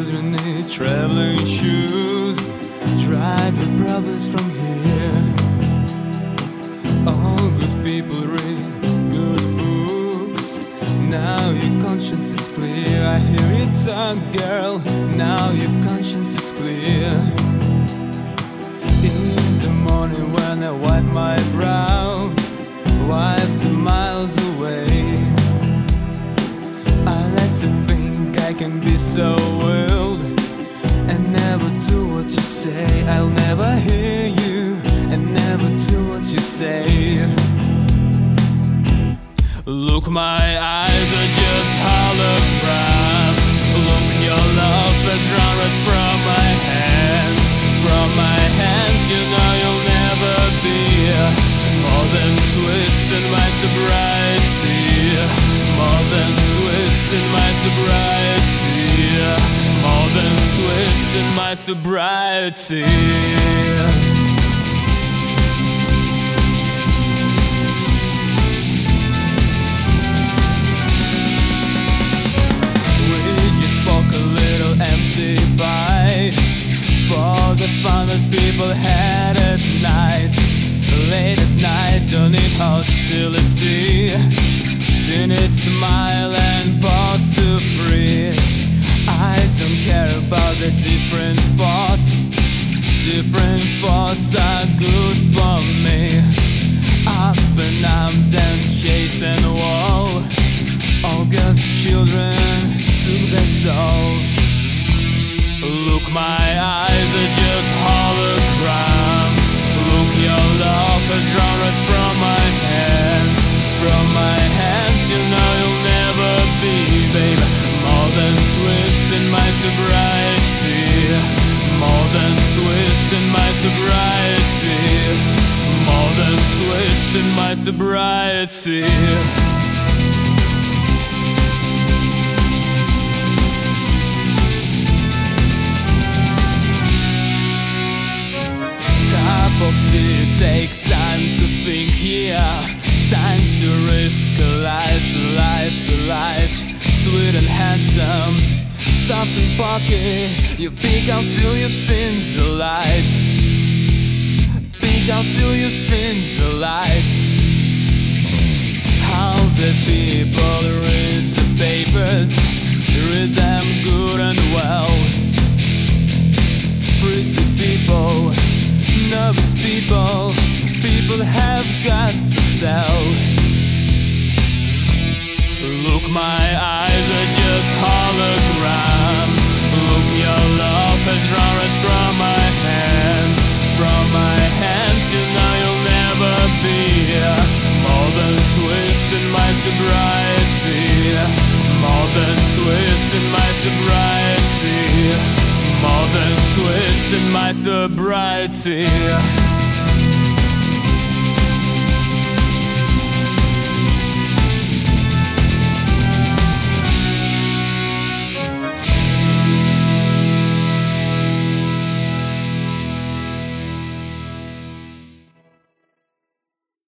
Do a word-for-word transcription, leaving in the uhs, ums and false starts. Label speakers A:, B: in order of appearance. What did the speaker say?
A: children need traveling shoes. Drive your problems from here. All good people read good books. Now your conscience is clear. I hear you talk, girl. Now your conscience is clear. In the morning when I wipe my brow, wipe the miles away, I like to think I can be so wild and never do what you say. I'll never hear you and never do what you say. Look, my eyes are just holograms. Look, your love has run right from my hands. From my hands, you know you'll never be more than twist in my sobriety. More than twist in my sobriety. More than twist in my sobriety. Empty by for the fun that people had at night. Late at night, don't need hostility. Do need smile and pause to free. I don't care about the different thoughts. Different thoughts are good for me. Up and I'm then chasing a wall. All God's children took their toll. Look, my eyes are just holograms. Look, your love has run right from my hands. From my hands, you know you'll never be, babe, more than twist in my sobriety. More than twist in my sobriety. More than twist in my sobriety. Of tea, take time to think here. Time to risk a life, a life, a life. Sweet and handsome, soft and bucky. You peek out till you've seen the lights. Peek out till you've seen the lights. How the people read the papers, read them good and well. Pretty people, nervous people, people have got to sell. Look, my eyes are just holograms. Look, your love has run right from my hands. From my hands, you know you'll never be more than twist in my sobriety. More than twist in my sobriety. More than twist in my sobriety.